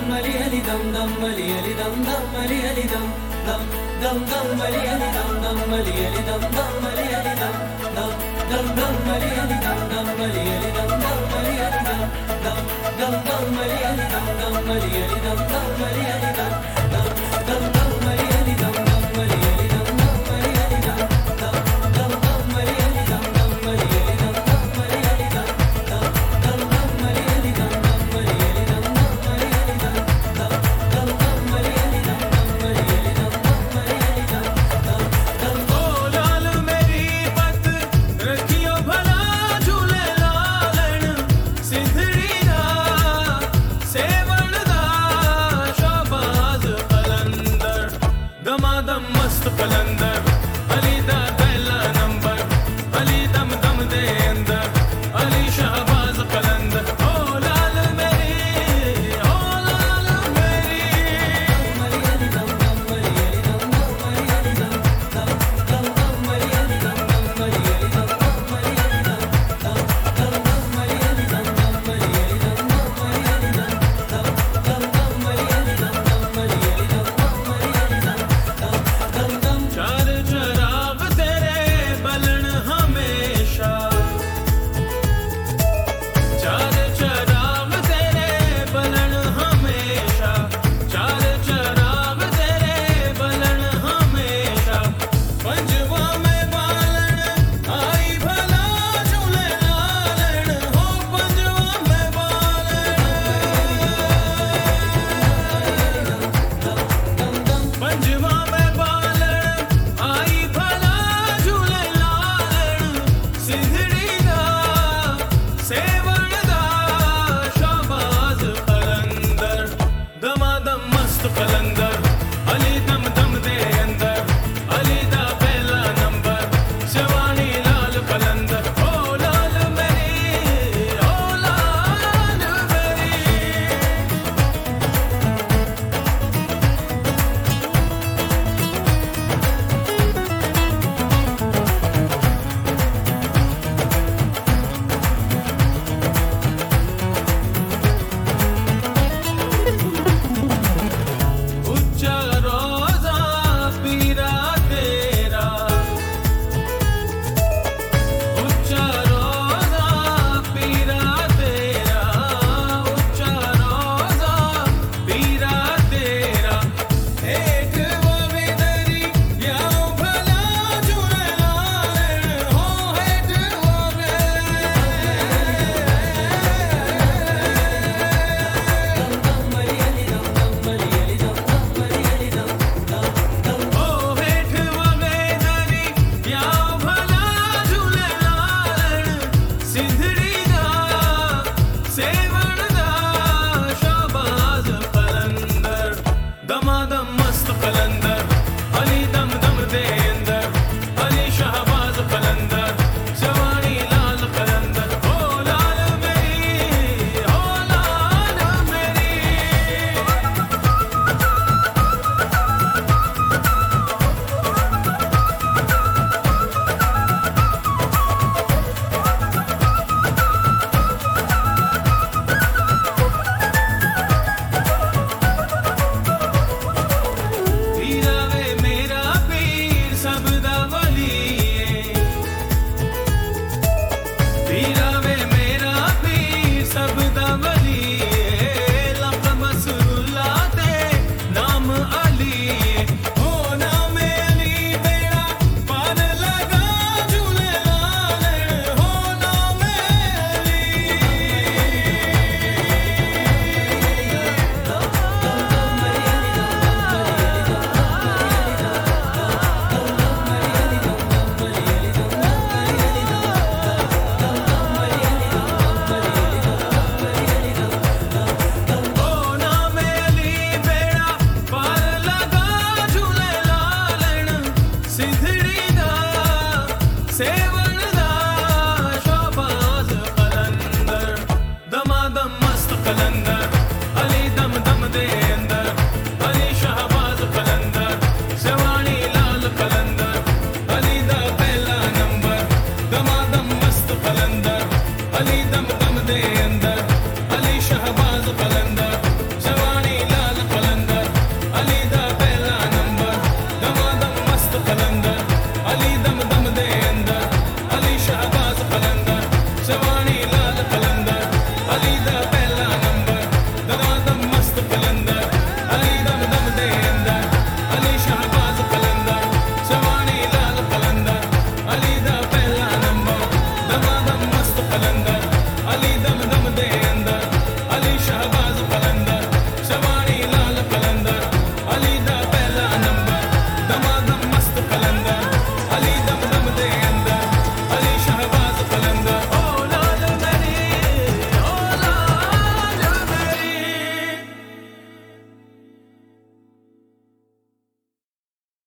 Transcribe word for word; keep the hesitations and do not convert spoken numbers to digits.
ali ali dum dum ali ali dum dum ali ali dum dum dum dum ali ali dum dum ali ali dum dum ali ali dum dum dum dum ali ali dum dum ali ali dum dum ali ali dum dum dum dum ali ali dum dum ali ali dum dum ali ali dum dum dum dum ali ali dum dum ali ali dum dum ali ali dum dum dum dum ali ali dum dum ali ali dum dum ali ali dum dum dum dum ali ali dum dum ali ali dum dum ali ali dum dum dum dum ali ali dum dum ali ali dum dum ali ali dum dum dum ओ लाल मेरी पत रखियो भला झूले लालण सिंधड़ी दा सेवण दा शाबाज कलंदर दमादम मस्त कलंदर अली दा पहला नंबर अली दम दम दे अंदर अली शाहबाज कलंदर ओ लाल मेरी ओ लाल मेरी ali ali dum dum ali ali dum dum ali ali dum dum dum dum ali ali dum dum ali ali dum dum ali ali dum dum dum dum ali ali dum dum ali ali dum dum ali ali dum dum dum dum ali ali dum dum ali ali dum dum ali ali dum dum dum dum चार चराग तेरे बलन हमेशा चार चराग तेरे बलन हमेशा चार चराग तेरे बलन हमेशा पंजवा में बालन आई भला झूले लालन हो पंजवा में बालन पंजवा में बालन आई भला झूले लालन सिंधड़ी दा सेवण दा शाबाज कलंदर दमादम मस्त कलंदर